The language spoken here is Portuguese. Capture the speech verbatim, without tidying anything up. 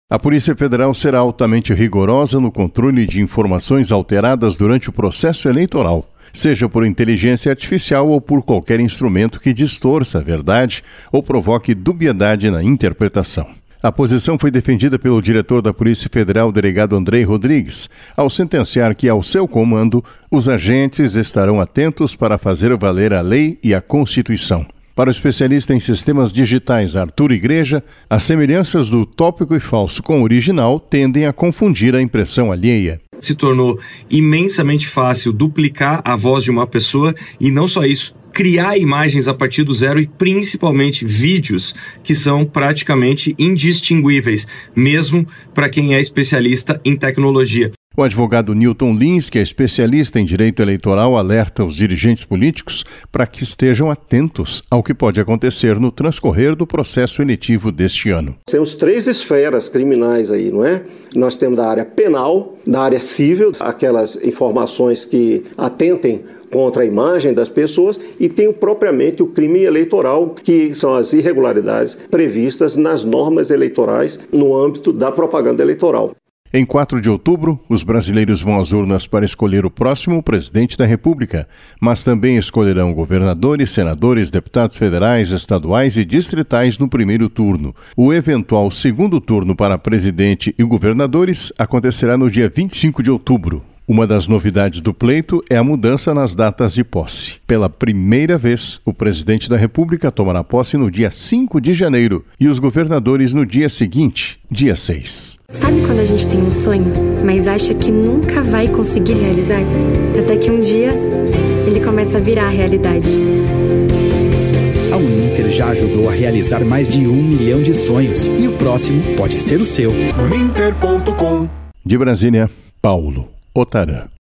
A Polícia Federal será altamente rigorosa no controle de informações alteradas durante o processo eleitoral, seja por inteligência artificial ou por qualquer instrumento que distorça a verdade ou provoque dubiedade na interpretação. A posição foi defendida pelo diretor da Polícia Federal, delegado Andrei Rodrigues, ao sentenciar que, ao seu comando, os agentes estarão atentos para fazer valer a lei e a Constituição. Para o especialista em sistemas digitais Arthur Igreja, as semelhanças do tópico e falso com o original tendem a confundir a impressão alheia. Se tornou imensamente fácil duplicar a voz de uma pessoa e não só isso, criar imagens a partir do zero e principalmente vídeos que são praticamente indistinguíveis, mesmo para quem é especialista em tecnologia. O advogado Newton Lins, que é especialista em direito eleitoral, alerta os dirigentes políticos para que estejam atentos ao que pode acontecer no transcorrer do processo eletivo deste ano. Temos três esferas criminais aí, não é? Nós temos da área penal, da área civil, aquelas informações que atentem contra a imagem das pessoas, e tem propriamente o crime eleitoral, que são as irregularidades previstas nas normas eleitorais no âmbito da propaganda eleitoral. Em quatro de outubro, os brasileiros vão às urnas para escolher o próximo presidente da República, mas também escolherão governadores, senadores, deputados federais, estaduais e distritais no primeiro turno. O eventual segundo turno para presidente e governadores acontecerá no dia vinte e cinco de outubro. Uma das novidades do pleito é a mudança nas datas de posse. Pela primeira vez, o presidente da República tomará posse no dia cinco de janeiro e os governadores no dia seguinte, dia seis. Sabe quando a gente tem um sonho, mas acha que nunca vai conseguir realizar? Até que um dia, ele começa a virar realidade. A Uninter já ajudou a realizar mais de um milhão de sonhos e o próximo pode ser o seu. Uninter ponto com. De Brasília, Paulo Otarã.